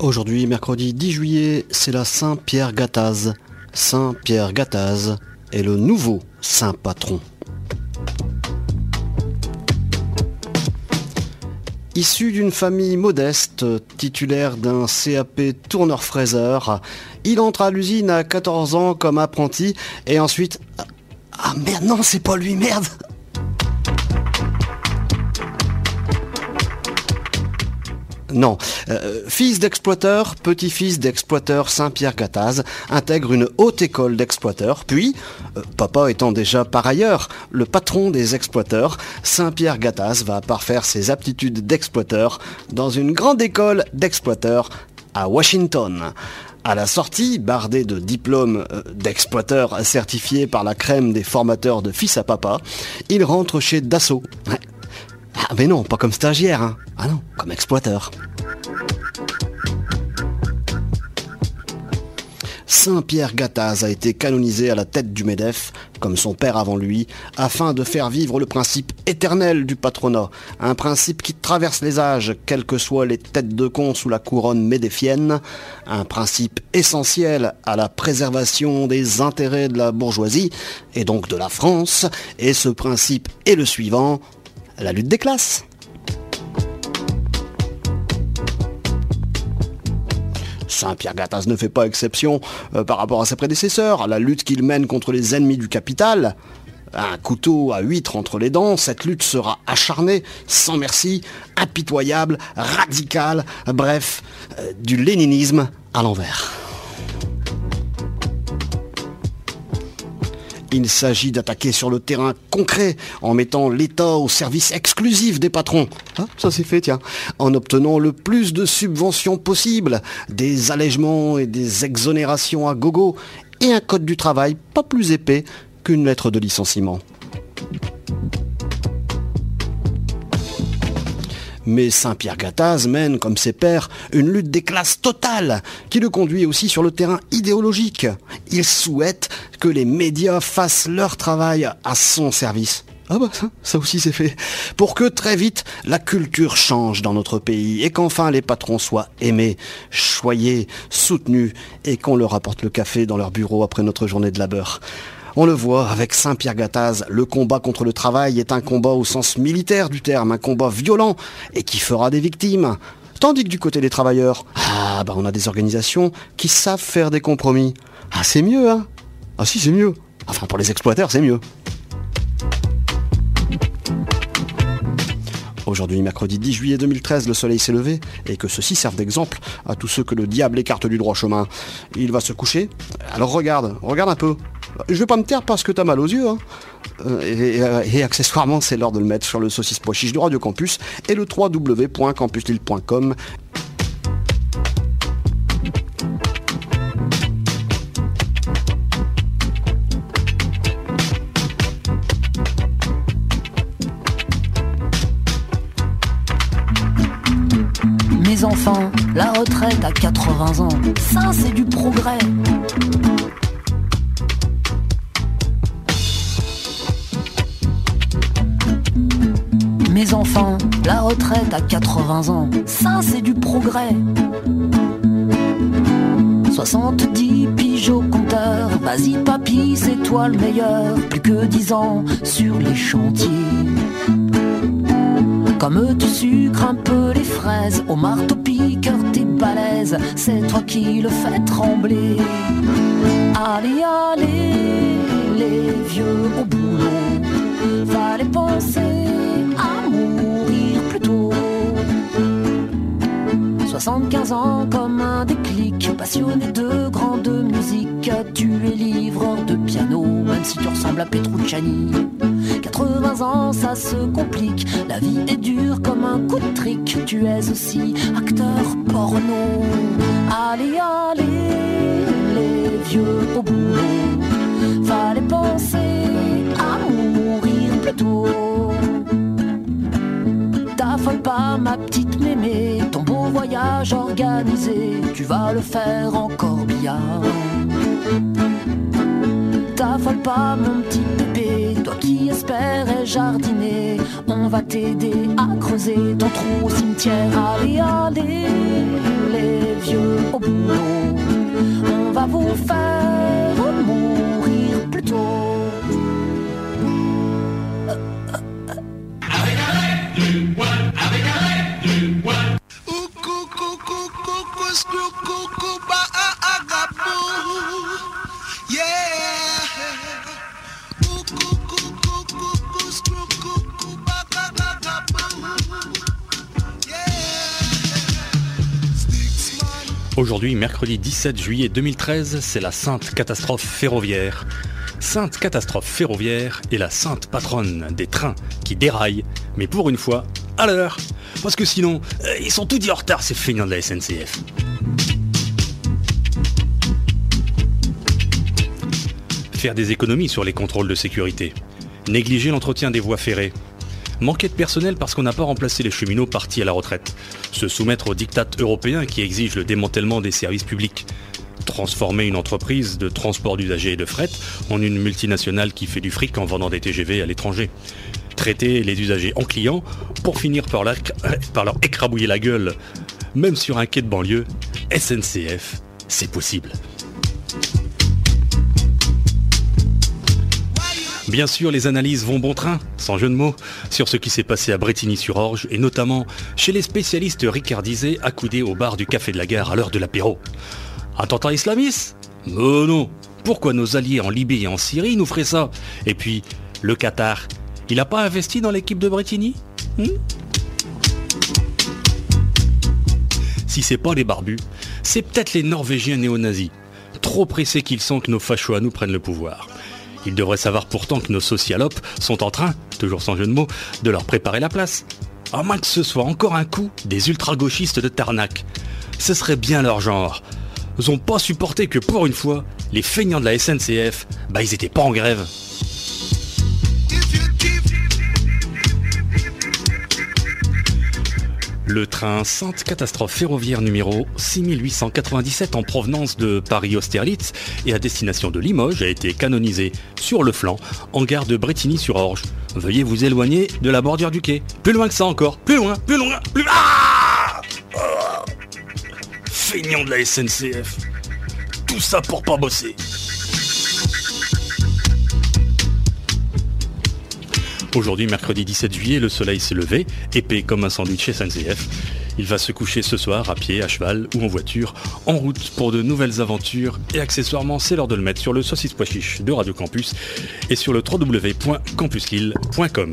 Aujourd'hui, mercredi 10 juillet, c'est la Saint-Pierre Gattaz. Saint-Pierre Gattaz est le nouveau saint patron. Issu d'une famille modeste, titulaire d'un CAP tourneur-fraiseur, il entre à l'usine à 14 ans comme apprenti et ensuite... Ah merde, non, c'est pas lui, merde! Non, fils d'exploiteur, petit-fils d'exploiteur Saint-Pierre Gattaz intègre une haute école d'exploiteurs, puis, papa étant déjà par ailleurs le patron des exploiteurs, Saint-Pierre Gattaz va parfaire ses aptitudes d'exploiteur dans une grande école d'exploiteurs à Washington. À la sortie, bardé de diplômes d'exploiteur certifiés par la crème des formateurs de fils à papa, il rentre chez Dassault. Ah mais non, pas comme stagiaire, hein. Ah non, comme exploiteur. Saint-Pierre Gattaz a été canonisé à la tête du MEDEF, comme son père avant lui, afin de faire vivre le principe éternel du patronat, un principe qui traverse les âges, quelles que soient les têtes de con sous la couronne médéfienne, un principe essentiel à la préservation des intérêts de la bourgeoisie, et donc de la France, et ce principe est le suivant: la lutte des classes. Saint-Pierre Gattaz ne fait pas exception par rapport à ses prédécesseurs. La lutte qu'il mène contre les ennemis du capital, un couteau à huître entre les dents, cette lutte sera acharnée, sans merci, impitoyable, radicale, bref, du léninisme à l'envers. Il s'agit d'attaquer sur le terrain concret, en mettant l'État au service exclusif des patrons. Ah, ça c'est fait, tiens. En obtenant le plus de subventions possible, des allègements et des exonérations à gogo, et un code du travail pas plus épais qu'une lettre de licenciement. Mais Saint-Pierre Gattaz mène, comme ses pairs, une lutte des classes totale, qui le conduit aussi sur le terrain idéologique. Il souhaite que les médias fassent leur travail à son service. Ah bah ça aussi c'est fait. Pour que très vite la culture change dans notre pays et qu'enfin les patrons soient aimés, choyés, soutenus et qu'on leur apporte le café dans leur bureau après notre journée de labeur. On le voit avec Saint-Pierre Gattaz, le combat contre le travail est un combat au sens militaire du terme, un combat violent et qui fera des victimes. Tandis que du côté des travailleurs, on a des organisations qui savent faire des compromis. Ah c'est mieux, hein? Ah si c'est mieux. Enfin pour les exploiteurs c'est mieux. Aujourd'hui, mercredi 10 juillet 2013, le soleil s'est levé et que ceci serve d'exemple à tous ceux que le diable écarte du droit chemin. Il va se coucher. Alors regarde un peu. Je vais pas me taire parce que t'as mal aux yeux, hein. Et accessoirement, c'est l'heure de le mettre sur le saucisse pois chiche de Radio Campus et le www.campuslille.com. Mes enfants, la retraite à 80 ans, ça c'est du progrès. Mes enfants, la retraite à 80 ans, ça c'est du progrès. 70 piges au compteur, vas-y papy, c'est toi le meilleur. Plus que 10 ans sur les chantiers. Comme tu sucres un peu les fraises, au marteau-piqueur t'es balèze, c'est toi qui le fais trembler. Allez, allez, les vieux au boulot, fallait penser à mourir plus tôt. 75 ans comme un déclic, passionné de grande musique, tu es livreur de piano, même si tu ressembles à Petrucciani. 80 ans, ça se complique, la vie est dure comme un coup de trick, tu es aussi acteur porno. Allez, allez, les vieux au boulot, fallait penser à mourir plus tôt. T'affole pas ma petite mémé, ton beau voyage organisé, tu vas le faire en corbillard. T'affole pas mon petit bébé, toi qui espérais jardiner, on va t'aider à creuser ton trou au cimetière. Allez, allez, les vieux au boulot, on va vous faire mourir plus tôt. Avec un rêve du poil, avec un rêve du poil. Aujourd'hui, mercredi 17 juillet 2013, c'est la sainte catastrophe ferroviaire. Sainte catastrophe ferroviaire est la sainte patronne des trains qui déraillent, mais pour une fois, à l'heure. Parce que sinon, ils sont tous dit en retard, ces feignants de la SNCF. Faire des économies sur les contrôles de sécurité. Négliger l'entretien des voies ferrées. Manquer de personnel parce qu'on n'a pas remplacé les cheminots partis à la retraite. Se soumettre aux diktats européens qui exigent le démantèlement des services publics. Transformer une entreprise de transport d'usagers et de fret en une multinationale qui fait du fric en vendant des TGV à l'étranger. Traiter les usagers en clients pour finir par leur écrabouiller la gueule. Même sur un quai de banlieue, SNCF, c'est possible. Bien sûr, les analyses vont bon train, sans jeu de mots, sur ce qui s'est passé à Brétigny-sur-Orge et notamment chez les spécialistes ricardisés accoudés au bar du Café de la Gare à l'heure de l'apéro. Attentat islamiste ? Non. Pourquoi nos alliés en Libye et en Syrie nous feraient ça ? Et puis, le Qatar, il n'a pas investi dans l'équipe de Brétigny ? Si c'est pas les barbus, c'est peut-être les Norvégiens néo-nazis. Trop pressés qu'ils sont que nos fachos à nous prennent le pouvoir. Ils devraient savoir pourtant que nos socialopes sont en train, toujours sans jeu de mots, de leur préparer la place. À moins que ce soit encore un coup des ultra-gauchistes de Tarnac. Ce serait bien leur genre. Ils n'ont pas supporté que pour une fois, les feignants de la SNCF, ils étaient pas en grève. Le train Sainte Catastrophe ferroviaire numéro 6897 en provenance de Paris-Austerlitz et à destination de Limoges a été canonisé sur le flanc en gare de Brétigny-sur-Orge. Veuillez vous éloigner de la bordure du quai. Plus loin que ça encore. Plus loin. Ah Feignant de la SNCF. Tout ça pour pas bosser. Aujourd'hui, mercredi 17 juillet, le soleil s'est levé, épais comme un sandwich SNCF. Il va se coucher ce soir à pied, à cheval ou en voiture, en route pour de nouvelles aventures. Et accessoirement, c'est l'heure de le mettre sur le saucisse pois chiche de Radio Campus et sur le www.campuslille.com.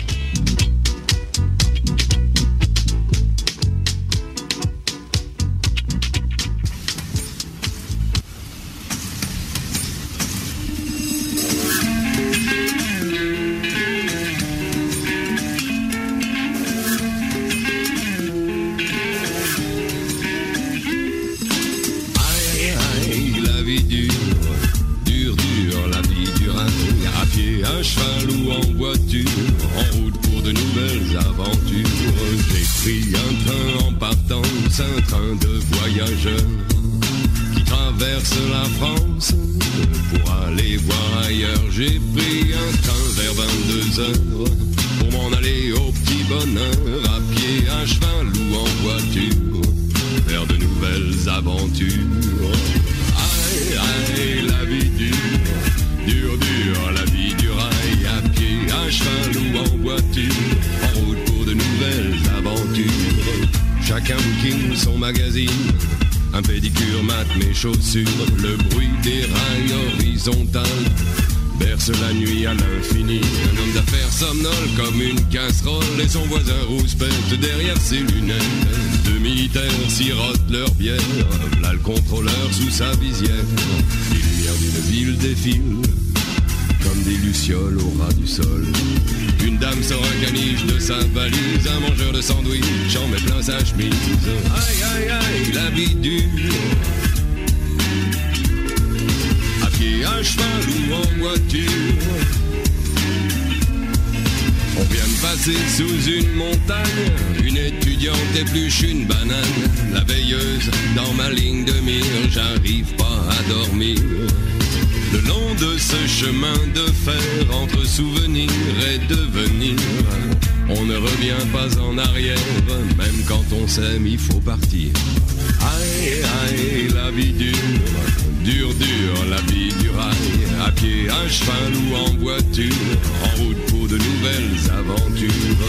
Un train de voyageurs qui traverse la France pour aller voir ailleurs. J'ai pris un train vers 22h pour m'en aller au petit bonheur, à pied, à cheval ou en voiture, vers de nouvelles aventures. Aïe, aïe, la vie dure, la vie du rail, à pied, à cheval ou en voiture, en route pour de nouvelles aventures. Chacun booking son magazine, un pédicure mate mes chaussures, le bruit des rails horizontales berce la nuit à l'infini. Un homme d'affaires somnole comme une casserole et son voisin rouspète derrière ses lunettes. Deux militaires sirotent leur bière, là le contrôleur sous sa visière. Les lumières d'une ville défilent comme des lucioles au ras du sol. Une dame sort un caniche de sa valise, un mangeur de sandwich en met plein sa chemise. Aïe, aïe, aïe, la vie dure. À pied, à cheval ou en voiture. On vient de passer sous une montagne, une étudiante épluche une banane. La veilleuse dans ma ligne de mire, j'arrive pas à dormir. Le long de ce chemin de fer entre souvenir et devenir, on ne revient pas en arrière, même quand on s'aime, il faut partir. Aïe, aïe, la vie dure, dure, dure, la vie du rail. À pied, à cheval ou en voiture, en route pour de nouvelles aventures.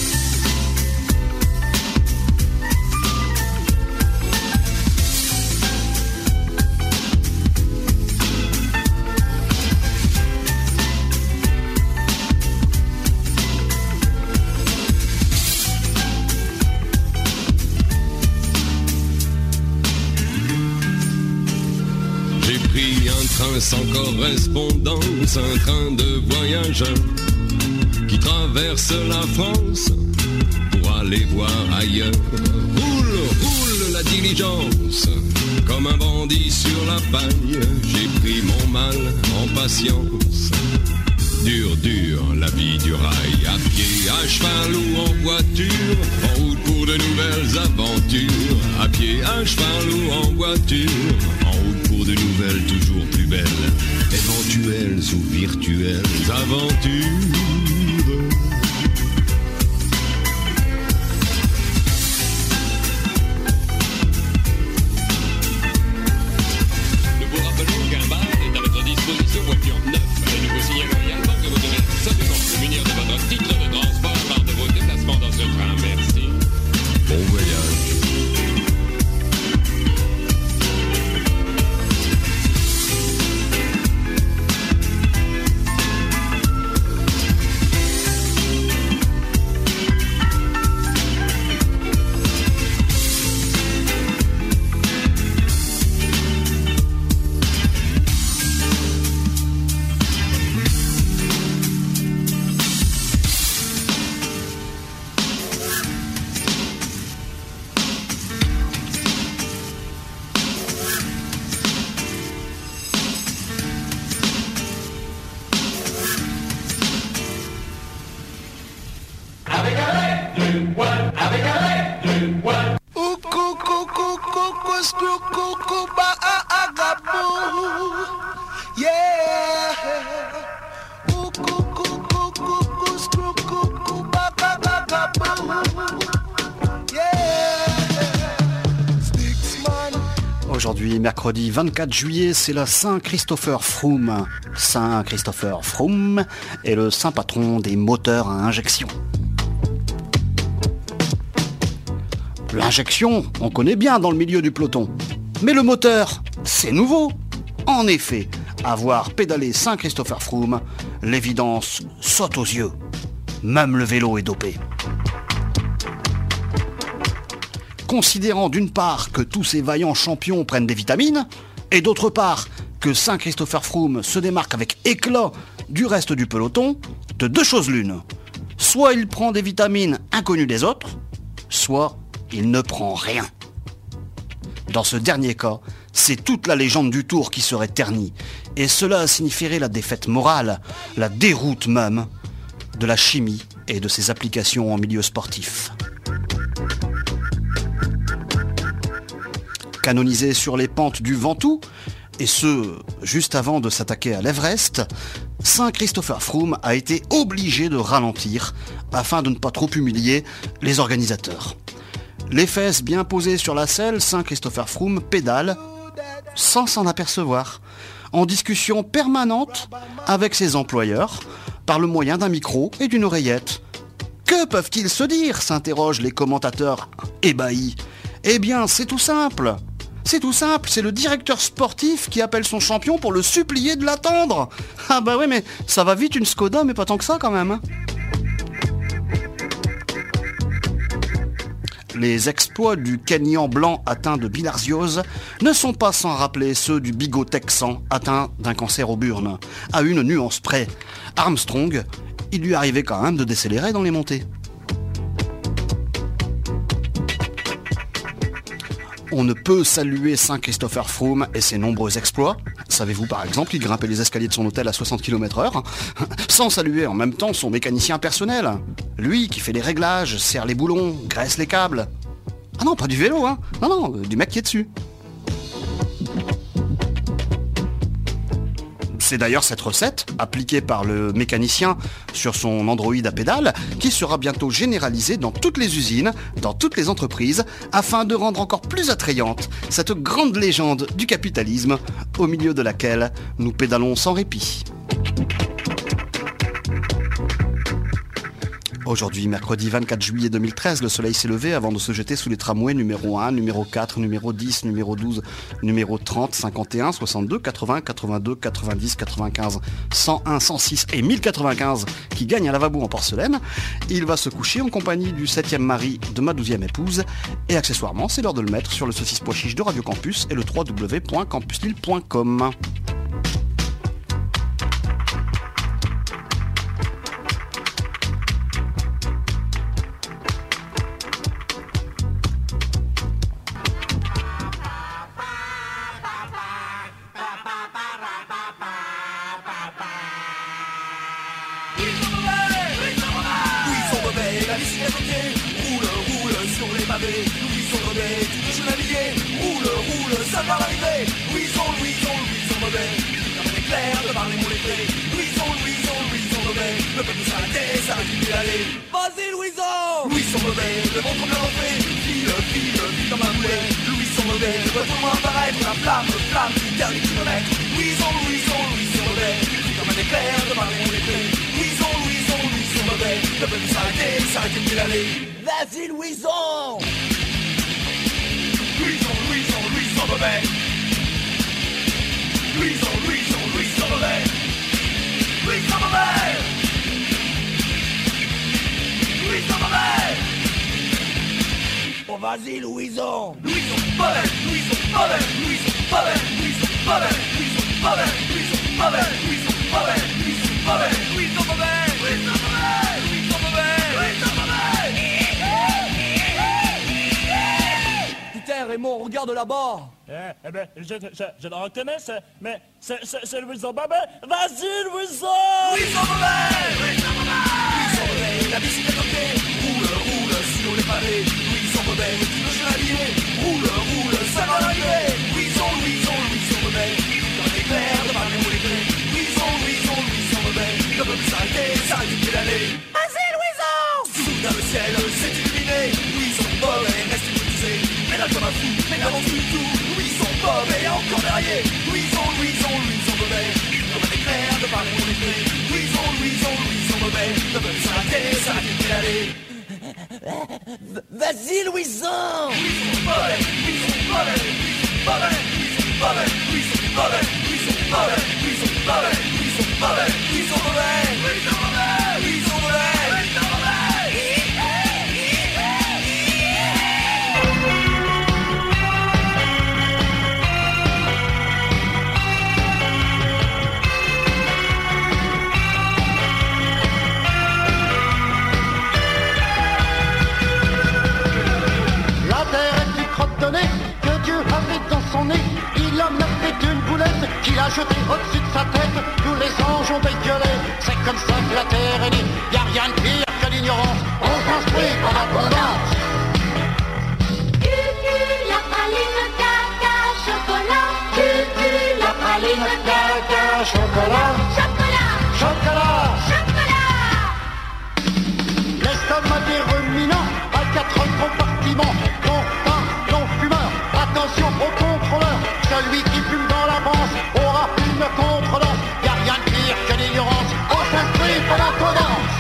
Sans correspondance, un train de voyageurs qui traverse la France pour aller voir ailleurs. Roule, roule la diligence, comme un bandit sur la paille. J'ai pris mon mal en patience. Dure, dure, la vie du rail. À pied, à cheval ou en voiture, en route pour de nouvelles aventures. À pied, à cheval ou en voiture, en route pour de nouvelles, toujours plus belles, éventuelles ou virtuelles aventures. Nous vous rappelons qu'un bar est à votre disposition, voiture neuve, et nous vous signalons également que vous devez absolument vous munir de votre titre de transport lors de vos déplacements dans ce train. Merci. Bon voyage. Aujourd'hui, mercredi 24 juillet, c'est la Saint-Christopher Froome. Saint-Christopher Froome est le saint patron des moteurs à injection. L'injection, on connaît bien dans le milieu du peloton. Mais le moteur, c'est nouveau. En effet, à voir pédaler Saint-Christopher Froome, l'évidence saute aux yeux. Même le vélo est dopé. Considérant d'une part que tous ces vaillants champions prennent des vitamines, et d'autre part que Saint-Christopher Froome se démarque avec éclat du reste du peloton, de deux choses l'une. Soit il prend des vitamines inconnues des autres, soit il ne prend rien. Dans ce dernier cas, c'est toute la légende du Tour qui serait ternie, et cela signifierait la défaite morale, la déroute même, de la chimie et de ses applications en milieu sportif. Canonisé sur les pentes du Ventoux, et ce, juste avant de s'attaquer à l'Everest, Saint-Christopher Froome a été obligé de ralentir afin de ne pas trop humilier les organisateurs. Les fesses bien posées sur la selle, Saint-Christopher Froome pédale sans s'en apercevoir, en discussion permanente avec ses employeurs, par le moyen d'un micro et d'une oreillette. Que peuvent-ils se dire ? S'interrogent les commentateurs ébahis. Eh bien, c'est tout simple. C'est tout simple, c'est le directeur sportif qui appelle son champion pour le supplier de l'attendre. Ah bah oui, mais ça va vite une Skoda, mais pas tant que ça quand même. Les exploits du Kenyan blanc atteint de bilharziose ne sont pas sans rappeler ceux du bigot texan atteint d'un cancer aux burnes. À une nuance près, Armstrong, il lui arrivait quand même de décélérer dans les montées. On ne peut saluer Saint-Christopher Froome et ses nombreux exploits. Savez-vous par exemple qu'il grimpait les escaliers de son hôtel à 60 km/h, sans saluer en même temps son mécanicien personnel. Lui qui fait les réglages, serre les boulons, graisse les câbles. Ah non, pas du vélo, hein. Non, du mec qui est dessus. C'est d'ailleurs cette recette, appliquée par le mécanicien sur son Android à pédale, qui sera bientôt généralisée dans toutes les usines, dans toutes les entreprises, afin de rendre encore plus attrayante cette grande légende du capitalisme, au milieu de laquelle nous pédalons sans répit. Aujourd'hui, mercredi 24 juillet 2013, le soleil s'est levé avant de se jeter sous les tramways numéro 1, numéro 4, numéro 10, numéro 12, numéro 30, 51, 62, 80, 82, 90, 95, 101, 106 et 1095 qui gagnent un lavabo en porcelaine. Il va se coucher en compagnie du 7e mari de ma 12e épouse. Et accessoirement, c'est l'heure de le mettre sur le saucisse pois chiche de Radio Campus et le www.campuslille.com. Vas-y Louison, Louison mauvais, le ventre bien refait. File, file, vite dans ma boulet. Louison mauvais, retourne-moi apparaître. La flamme, flamme du dernier kilomètre. Louison, Louison, Louison mauvais, vite comme un éclair devant les monts l'éclair. Louison, Louison, Louison mauvais, ne peut plus s'arrêter, s'arrêter de l'aller. Vas-y Louison, Louison, Louison, Louison mauvais. Louison, Louison, Louison mauvais. Louison mauvais. Oh vas-y Louison, Louison mauvais, Louison mauvais, Louison mauvais, Louison mauvais, Louison mauvais, Louison mauvais, Louison mauvais, Louison mauvais, Louison mauvais, Louison mauvais, Louison mauvais, Louison mauvais. Putain Raymond, regarde là-bas. Eh ben, je le reconnais, mais c'est Louison mauvais. Vas-y Louison, Louison mauvais, Louison mauvais, la bicyclette au pied, roule, roule sur les pavés. Louison mauvais, tu veux chevalier, roule, roule, ça va l'arriver. Louison, Louison, Louison mauvais, dans les clairs de Paris où les clés. Louison, Louison, Louison mauvais, ne peut plus s'arrêter, s'arrête de pédaler. Vas-y Louison. Soudain le ciel s'est illuminé. Louison mauvais, reste hypnotisé, pédale comme un fou, mais n'avance plus tout. Louison mauvais, encore derrière. Louison, Louison, Louison mauvais, comme un éclair de Paris où les clés. Louison, Louison, Louison mauvais, ne peut plus s'arrêter, s'arrête de pédaler. Vas-y Louison, Louison mauvais, Louison mauvais, Louison mauvais, Louison mauvais, Louison mauvais, Louison mauvais, Louison mauvais, Louison mauvais, Louison mauvais, Louison mauvais, Louison mauvais. Que Dieu avait dans son nez, il en a fait une boulette qu'il a jetée au-dessus de sa tête. Tous les anges ont dégueulé, c'est comme ça que la terre est née. Y'a rien de pire que l'ignorance, on construit par l'abondance. Cucu, la praline, caca, chocolat. Cucu, la praline, caca, chocolat. Chocolat, chocolat, chocolat. L'estomac des ruminants a 4 compartiments. Attention au contrôleur, celui qui fume dans l'avance aura une contredanse. Y'a rien de pire que l'ignorance, on s'inscrit pour la tendance.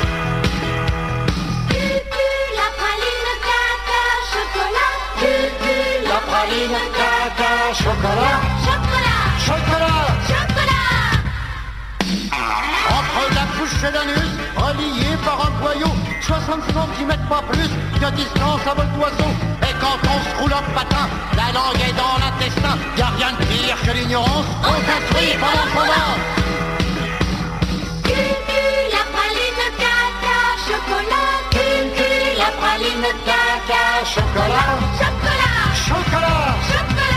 Cucu, la praline, caca, chocolat. Cucu, la praline, caca, chocolat. Chocolat, chocolat, chocolat. Entre la bouche et l'anus, relié par un boyau, 60 cm pas plus de distance à vol d'oiseau. Et quand on se roule en patin, la langue est dans l'intestin. Y'a rien de pire que l'ignorance, on s'instruit par l'abondance. Cucu, la praline, caca, chocolat. Cucu, la praline, caca, chocolat. Chocolat, chocolat, chocolat.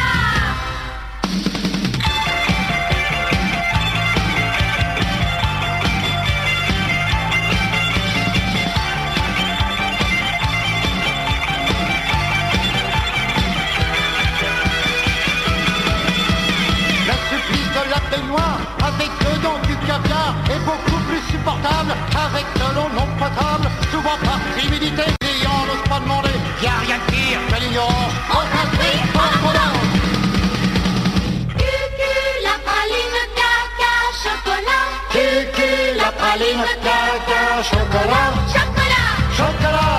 Avec potable, avec de l'eau non potable, souvent par timidité, client n'ose pas demander, y'a rien de pire que l'ignorance, en patrie, pas trop d'âge. Cucu, la praline, caca, chocolat. Cucu, la praline, caca, chocolat. Chocolat. Chocolat.